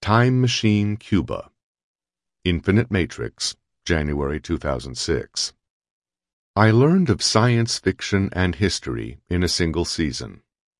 Time Machine Cuba. Infinite Matrix, January 2006. I learned of science fiction and history in a single season.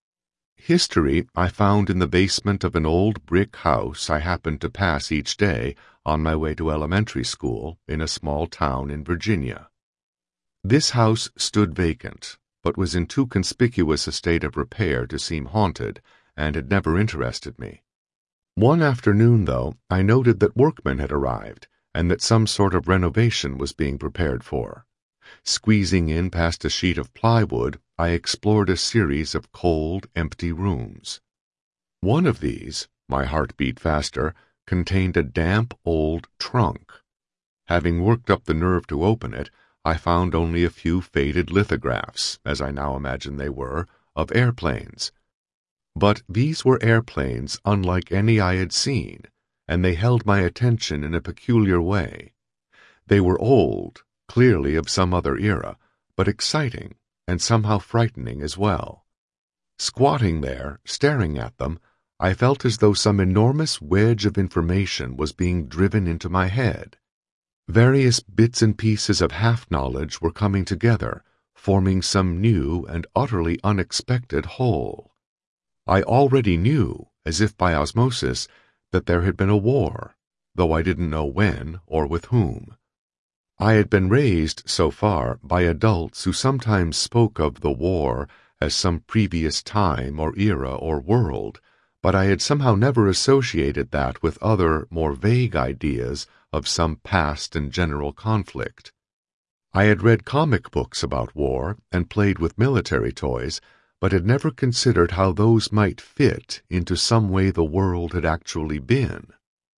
History I found in the basement of an old brick house I happened to pass each day on my way to elementary school in a small town in Virginia. This house stood vacant, but was in too conspicuous a state of repair to seem haunted, and had never interested me. One afternoon, though, I noted that workmen had arrived, and that some sort of renovation was being prepared for. Squeezing in past a sheet of plywood, I explored a series of cold, empty rooms. One of these, my heart beat faster, contained a damp old trunk. Having worked up the nerve to open it, I found only a few faded lithographs, as I now imagine they were, of airplanes. But these were airplanes unlike any I had seen, and they held my attention in a peculiar way. They were old, clearly of some other era, but exciting and somehow frightening as well. Squatting there, staring at them, I felt as though some enormous wedge of information was being driven into my head. Various bits and pieces of half-knowledge were coming together, forming some new and utterly unexpected whole. I already knew, as if by osmosis, that there had been a war, though I didn't know when or with whom. I had been raised, so far, by adults who sometimes spoke of the war as some previous time or era or world, but I had somehow never associated that with other, more vague ideas of some past and general conflict. I had read comic books about war and played with military toys, but had never considered how those might fit into some way the world had actually been.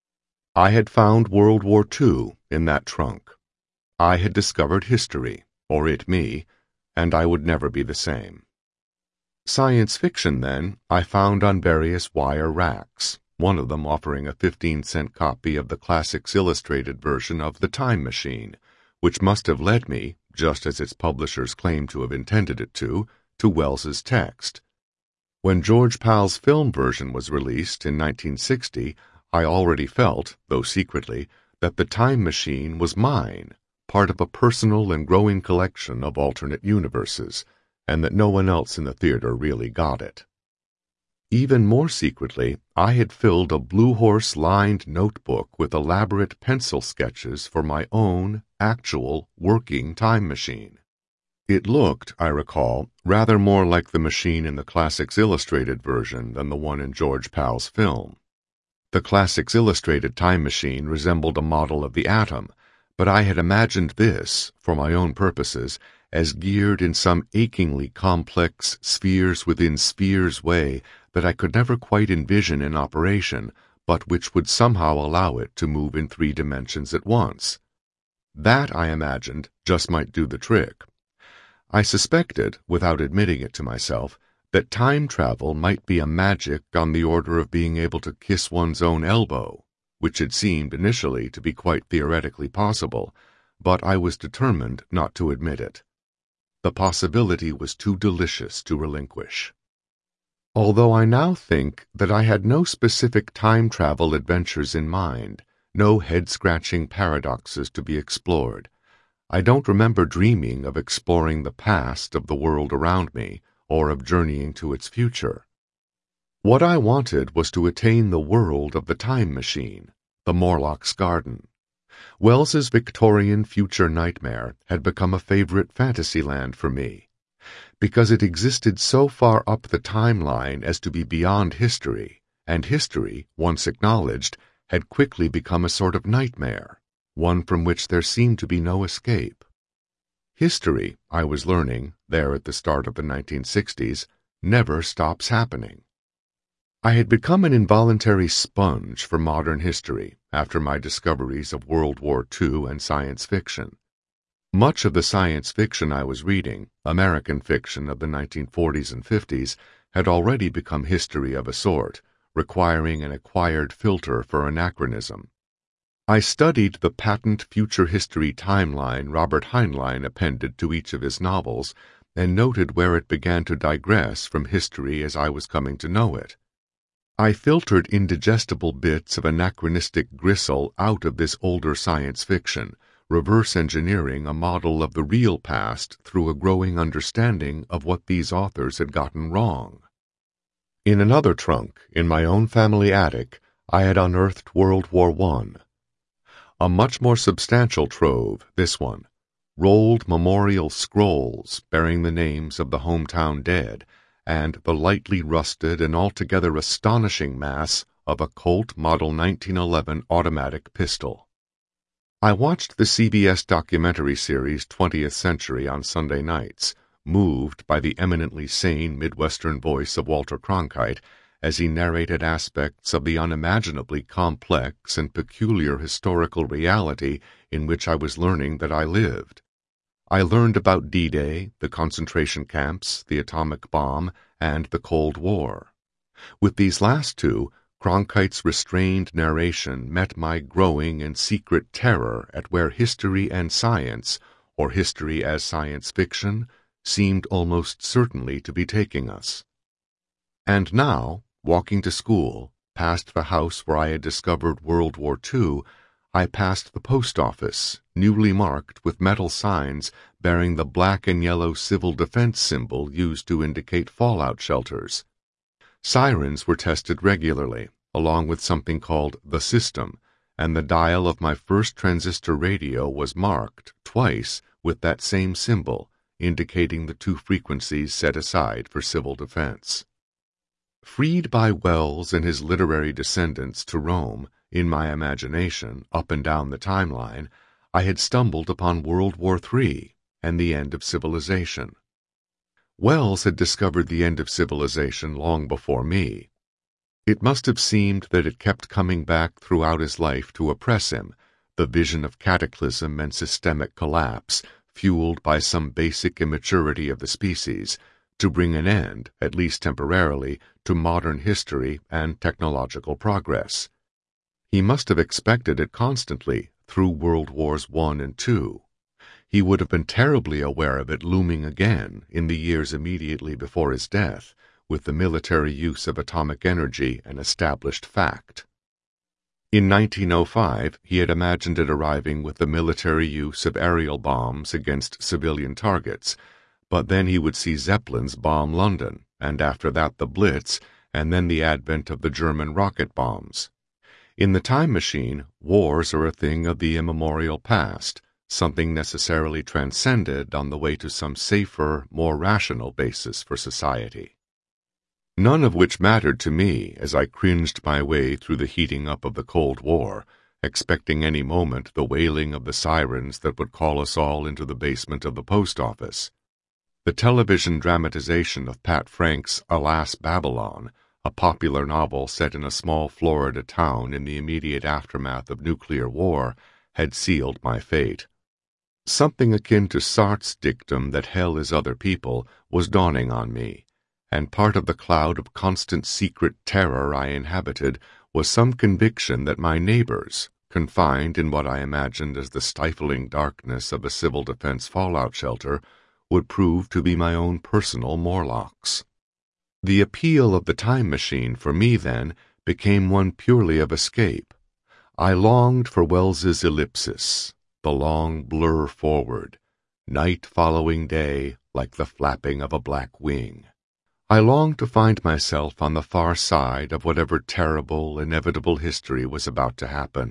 I had found World War II in that trunk. I had discovered history, or it me, and I would never be the same. Science fiction, then, I found on various wire racks, one of them offering a 15-cent copy of the Classics Illustrated version of The Time Machine, which must have led me, just as its publishers claimed to have intended it to Wells's text. When George Pal's film version was released in 1960, I already felt, though secretly, that The Time Machine was mine, part of a personal and growing collection of alternate universes, and that no one else in the theater really got it. Even more secretly, I had filled a Blue Horse-lined notebook with elaborate pencil sketches for my own, actual, working time machine. It looked, I recall, rather more like the machine in the Classics Illustrated version than the one in George Pal's film. The Classics Illustrated time machine resembled a model of the atom, but I had imagined this, for my own purposes, as geared in some achingly complex spheres-within-spheres way that I could never quite envision in operation, but which would somehow allow it to move in 3 dimensions at once. That, I imagined, just might do the trick. I suspected, without admitting it to myself, that time travel might be a magic on the order of being able to kiss one's own elbow, which had seemed initially to be quite theoretically possible, but I was determined not to admit it. The possibility was too delicious to relinquish. Although I now think that I had no specific time travel adventures in mind, no head-scratching paradoxes to be explored, I don't remember dreaming of exploring the past of the world around me, or of journeying to its future. What I wanted was to attain the world of the time machine, the Morlock's Garden. Wells's Victorian future nightmare had become a favorite fantasy land for me, because it existed so far up the timeline as to be beyond history, and history, once acknowledged, had quickly become a sort of nightmare, one from which there seemed to be no escape. History, I was learning, there at the start of the 1960s, never stops happening. I had become an involuntary sponge for modern history after my discoveries of World War II and science fiction. Much of the science fiction I was reading, American fiction of the 1940s and 50s, had already become history of a sort, requiring an acquired filter for anachronism. I studied the patent future history timeline Robert Heinlein appended to each of his novels, and noted where it began to digress from history as I was coming to know it. I filtered indigestible bits of anachronistic gristle out of this older science fiction, reverse engineering a model of the real past through a growing understanding of what these authors had gotten wrong. In another trunk, in my own family attic, I had unearthed World War I. A much more substantial trove, this one. Rolled memorial scrolls bearing the names of the hometown dead, and the lightly rusted and altogether astonishing mass of a Colt Model 1911 automatic pistol. I watched the CBS documentary series 20th Century on Sunday nights, moved by the eminently sane Midwestern voice of Walter Cronkite as he narrated aspects of the unimaginably complex and peculiar historical reality in which I was learning that I lived. I learned about D-Day, the concentration camps, the atomic bomb, and the Cold War. With these last two, Cronkite's restrained narration met my growing and secret terror at where history and science, or history as science fiction, seemed almost certainly to be taking us. And now, walking to school, past the house where I had discovered World War II, I passed the post office, newly marked with metal signs bearing the black and yellow civil defense symbol used to indicate fallout shelters. Sirens were tested regularly, along with something called the system, and the dial of my first transistor radio was marked, twice, with that same symbol, indicating the two frequencies set aside for civil defense. Freed by Wells and his literary descendants to roam, in my imagination, up and down the timeline, I had stumbled upon World War III and the end of civilization. Wells had discovered the end of civilization long before me. It must have seemed that it kept coming back throughout his life to oppress him, the vision of cataclysm and systemic collapse, fueled by some basic immaturity of the species, to bring an end, at least temporarily, to modern history and technological progress. He must have expected it constantly through World Wars I and II. He would have been terribly aware of it looming again in the years immediately before his death, with the military use of atomic energy an established fact. In 1905, he had imagined it arriving with the military use of aerial bombs against civilian targets, but then he would see Zeppelins bomb London, and after that the Blitz, and then the advent of the German rocket bombs. In the time machine, wars are a thing of the immemorial past, something necessarily transcended on the way to some safer, more rational basis for society. None of which mattered to me as I cringed my way through the heating up of the Cold War, expecting any moment the wailing of the sirens that would call us all into the basement of the post office. The television dramatization of Pat Frank's Alas, Babylon, a popular novel set in a small Florida town in the immediate aftermath of nuclear war, had sealed my fate. Something akin to Sartre's dictum that hell is other people was dawning on me, and part of the cloud of constant secret terror I inhabited was some conviction that my neighbors, confined in what I imagined as the stifling darkness of a civil defense fallout shelter, would prove to be my own personal Morlocks. The appeal of the time machine for me, then, became one purely of escape. I longed for Wells's ellipsis, the long blur forward, night following day like the flapping of a black wing. I longed to find myself on the far side of whatever terrible, inevitable history was about to happen.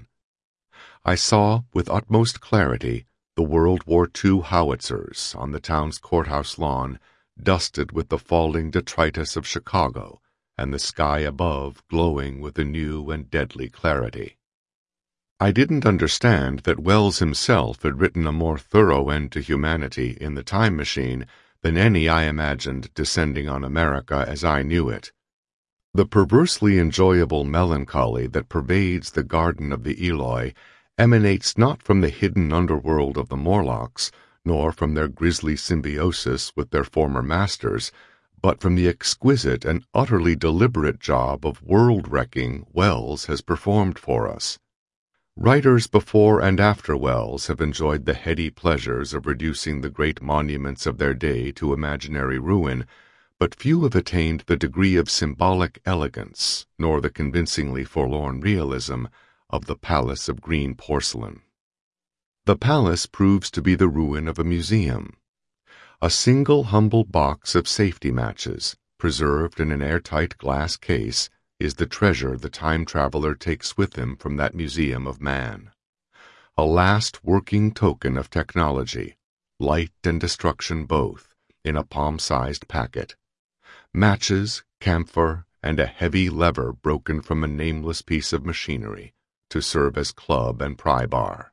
I saw, with utmost clarity, the World War II howitzers on the town's courthouse lawn, dusted with the falling detritus of Chicago, and the sky above glowing with a new and deadly clarity. I didn't understand that Wells himself had written a more thorough end to humanity in The Time Machine than any I imagined descending on America as I knew it. The perversely enjoyable melancholy that pervades the Garden of the Eloi emanates not from the hidden underworld of the Morlocks, nor from their grisly symbiosis with their former masters, but from the exquisite and utterly deliberate job of world-wrecking Wells has performed for us. Writers before and after Wells have enjoyed the heady pleasures of reducing the great monuments of their day to imaginary ruin, but few have attained the degree of symbolic elegance, nor the convincingly forlorn realism of the Palace of Green Porcelain. The palace proves to be the ruin of a museum. A single humble box of safety matches, preserved in an airtight glass case, is the treasure the time traveler takes with him from that museum of man. A last working token of technology, light and destruction both, in a palm-sized packet. Matches, camphor, and a heavy lever broken from a nameless piece of machinery, to serve as club and pry bar.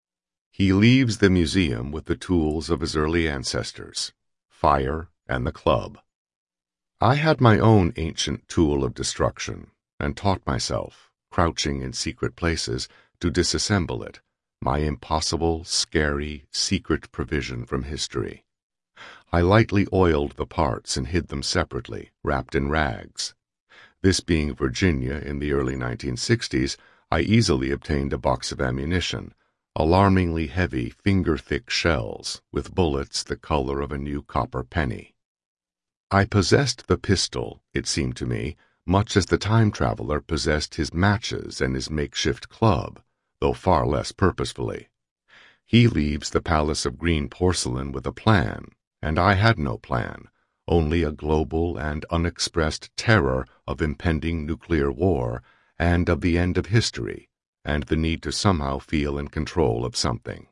He leaves the museum with the tools of his early ancestors, fire and the club. I had my own ancient tool of destruction, and taught myself, crouching in secret places, to disassemble it, my impossible, scary, secret provision from history. I lightly oiled the parts and hid them separately, wrapped in rags. This being Virginia in the early 1960s, I easily obtained a box of ammunition, alarmingly heavy, finger-thick shells, with bullets the color of a new copper penny. I possessed the pistol, it seemed to me, much as the time traveler possessed his matches and his makeshift club, though far less purposefully. He leaves the Palace of Green Porcelain with a plan, and I had no plan, only a global and unexpressed terror of impending nuclear war and of the end of history, and the need to somehow feel in control of something.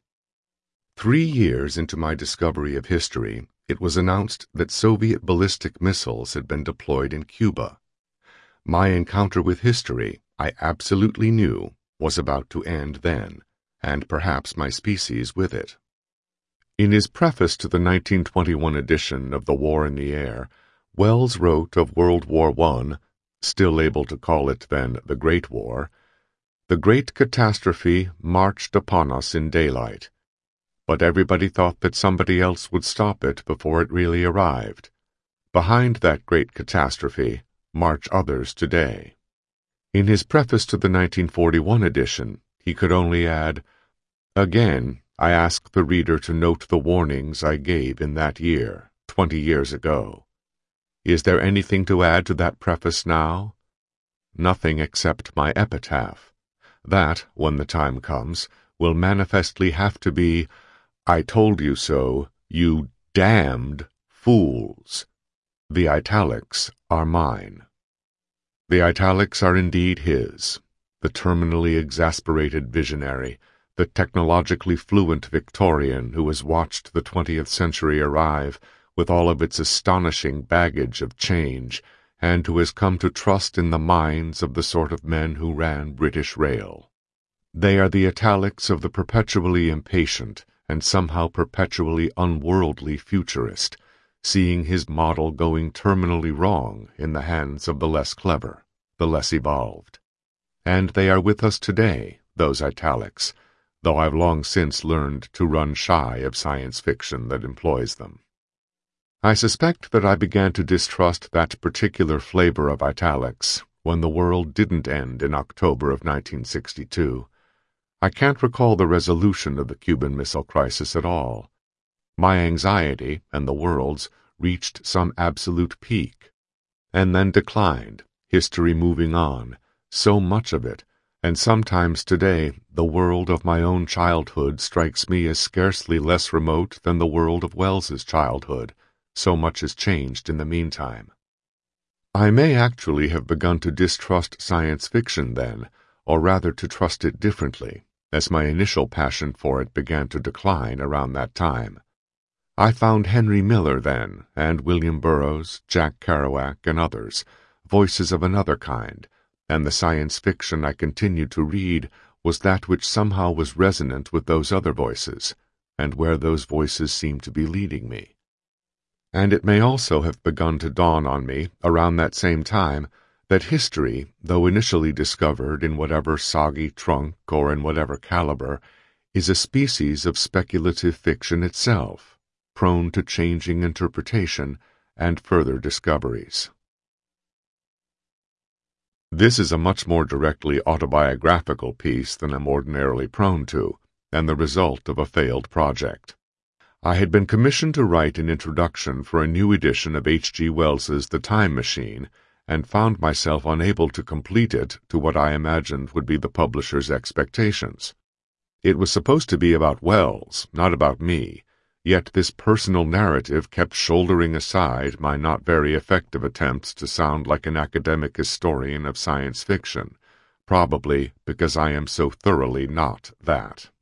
3 years into my discovery of history, it was announced that Soviet ballistic missiles had been deployed in Cuba. My encounter with history, I absolutely knew, was about to end then, and perhaps my species with it. In his preface to the 1921 edition of The War in the Air, Wells wrote of World War I, still able to call it then the Great War, "The great catastrophe marched upon us in daylight, but everybody thought that somebody else would stop it before it really arrived. Behind that great catastrophe march others today." In his preface to the 1941 edition, he could only add, "Again, I ask the reader to note the warnings I gave in that year, 20 years ago. Is there anything to add to that preface now? Nothing except my epitaph. That, when the time comes, will manifestly have to be, 'I told you so, you damned fools.' The italics are mine." The italics are indeed his, the terminally exasperated visionary, the technologically fluent Victorian who has watched the 20th century arrive with all of its astonishing baggage of change, and who has come to trust in the minds of the sort of men who ran British Rail. They are the italics of the perpetually impatient and somehow perpetually unworldly futurist, seeing his model going terminally wrong in the hands of the less clever, the less evolved. And they are with us today, those italics, though I've long since learned to run shy of science fiction that employs them. I suspect that I began to distrust that particular flavor of italics when the world didn't end in October of 1962. I can't recall the resolution of the Cuban Missile Crisis at all. My anxiety, and the world's, reached some absolute peak, and then declined, history moving on, so much of it, and sometimes today the world of my own childhood strikes me as scarcely less remote than the world of Wells's childhood. So much has changed in the meantime. I may actually have begun to distrust science fiction then, or rather to trust it differently, as my initial passion for it began to decline around that time. I found Henry Miller then, and William Burroughs, Jack Kerouac, and others, voices of another kind, and the science fiction I continued to read was that which somehow was resonant with those other voices, and where those voices seemed to be leading me. And it may also have begun to dawn on me, around that same time, that history, though initially discovered in whatever soggy trunk or in whatever caliber, is a species of speculative fiction itself, prone to changing interpretation and further discoveries. This is a much more directly autobiographical piece than I'm ordinarily prone to, and the result of a failed project. I had been commissioned to write an introduction for a new edition of H.G. Wells's The Time Machine, and found myself unable to complete it to what I imagined would be the publisher's expectations. It was supposed to be about Wells, not about me, yet this personal narrative kept shouldering aside my not very effective attempts to sound like an academic historian of science fiction, probably because I am so thoroughly not that.